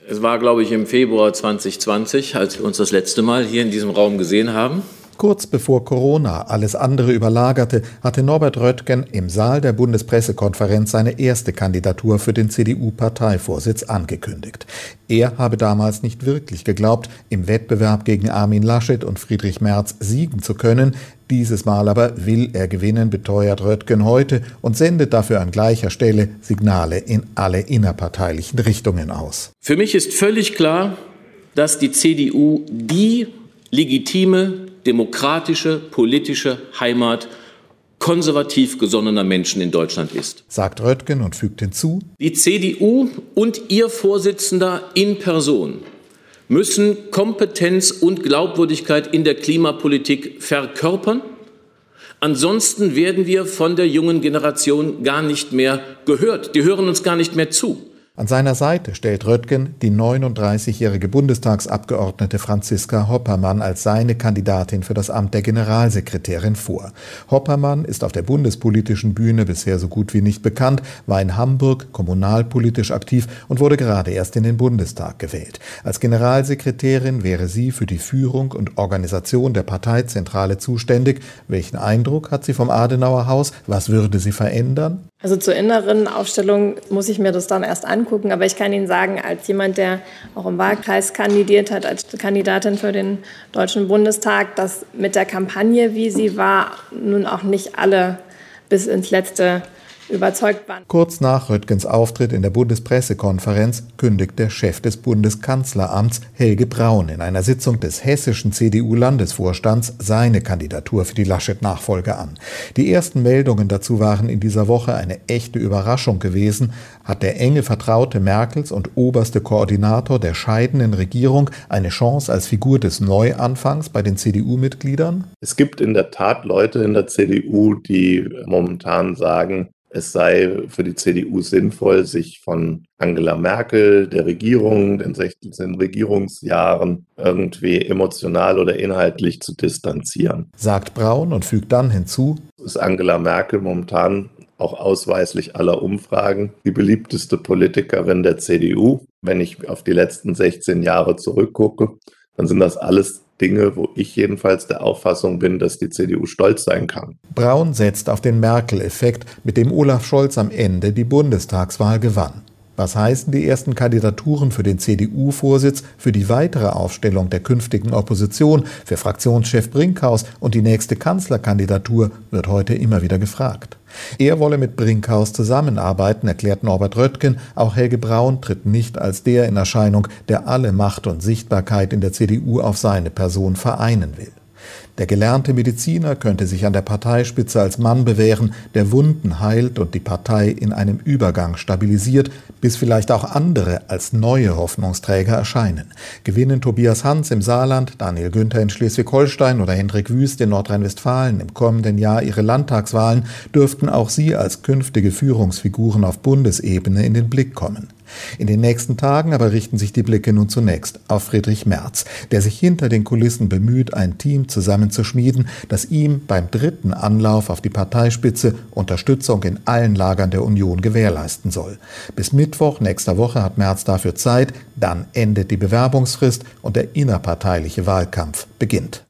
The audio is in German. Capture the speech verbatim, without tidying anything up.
Es war, glaube ich, im Februar zwanzig zwanzig, als wir uns das letzte Mal hier in diesem Raum gesehen haben. Kurz bevor Corona alles andere überlagerte, hatte Norbert Röttgen im Saal der Bundespressekonferenz seine erste Kandidatur für den C D U-Parteivorsitz angekündigt. Er habe damals nicht wirklich geglaubt, im Wettbewerb gegen Armin Laschet und Friedrich Merz siegen zu können. Dieses Mal aber will er gewinnen, beteuert Röttgen heute und sendet dafür an gleicher Stelle Signale in alle innerparteilichen Richtungen aus. Für mich ist völlig klar, dass die C D U die legitime, demokratische, politische Heimat konservativ gesonnener Menschen in Deutschland ist, sagt Röttgen und fügt hinzu: Die C D U und ihr Vorsitzender in Person müssen Kompetenz und Glaubwürdigkeit in der Klimapolitik verkörpern. Ansonsten werden wir von der jungen Generation gar nicht mehr gehört. Die hören uns gar nicht mehr zu. An seiner Seite stellt Röttgen die neununddreißigjährige Bundestagsabgeordnete Franziska Hoppermann als seine Kandidatin für das Amt der Generalsekretärin vor. Hoppermann ist auf der bundespolitischen Bühne bisher so gut wie nicht bekannt, war in Hamburg kommunalpolitisch aktiv und wurde gerade erst in den Bundestag gewählt. Als Generalsekretärin wäre sie für die Führung und Organisation der Parteizentrale zuständig. Welchen Eindruck hat sie vom Adenauer Haus? Was würde sie verändern? Also zur inneren Aufstellung muss ich mir das dann erst angucken. Aber ich kann Ihnen sagen, als jemand, der auch im Wahlkreis kandidiert hat, als Kandidatin für den Deutschen Bundestag, dass mit der Kampagne, wie sie war, nun auch nicht alle bis ins Letzte überzeugt waren. Kurz nach Röttgens Auftritt in der Bundespressekonferenz kündigt der Chef des Bundeskanzleramts, Helge Braun, in einer Sitzung des hessischen C D U-Landesvorstands seine Kandidatur für die Laschet-Nachfolge an. Die ersten Meldungen dazu waren in dieser Woche eine echte Überraschung gewesen. Hat der enge Vertraute Merkels und oberste Koordinator der scheidenden Regierung eine Chance als Figur des Neuanfangs bei den C D U-Mitgliedern? Es gibt in der Tat Leute in der C D U, die momentan sagen, es sei für die C D U sinnvoll, sich von Angela Merkel, der Regierung, den sechzehn Regierungsjahren irgendwie emotional oder inhaltlich zu distanzieren. Sagt Braun und fügt dann hinzu: Ist Angela Merkel momentan auch ausweislich aller Umfragen die beliebteste Politikerin der C D U. Wenn ich auf die letzten sechzehn Jahre zurückgucke, dann sind das alles Dinge, wo ich jedenfalls der Auffassung bin, dass die C D U stolz sein kann. Braun setzt auf den Merkel-Effekt, mit dem Olaf Scholz am Ende die Bundestagswahl gewann. Was heißen die ersten Kandidaturen für den C D U-Vorsitz, für die weitere Aufstellung der künftigen Opposition, für Fraktionschef Brinkhaus und die nächste Kanzlerkandidatur, wird heute immer wieder gefragt. Er wolle mit Brinkhaus zusammenarbeiten, erklärt Norbert Röttgen. Auch Helge Braun tritt nicht als der in Erscheinung, der alle Macht und Sichtbarkeit in der C D U auf seine Person vereinen will. Der gelernte Mediziner könnte sich an der Parteispitze als Mann bewähren, der Wunden heilt und die Partei in einem Übergang stabilisiert, bis vielleicht auch andere als neue Hoffnungsträger erscheinen. Gewinnen Tobias Hans im Saarland, Daniel Günther in Schleswig-Holstein oder Hendrik Wüst in Nordrhein-Westfalen im kommenden Jahr ihre Landtagswahlen, dürften auch sie als künftige Führungsfiguren auf Bundesebene in den Blick kommen. In den nächsten Tagen aber richten sich die Blicke nun zunächst auf Friedrich Merz, der sich hinter den Kulissen bemüht, ein Team zusammenzuschmieden, das ihm beim dritten Anlauf auf die Parteispitze Unterstützung in allen Lagern der Union gewährleisten soll. Bis Mittwoch nächster Woche hat Merz dafür Zeit, dann endet die Bewerbungsfrist und der innerparteiliche Wahlkampf beginnt.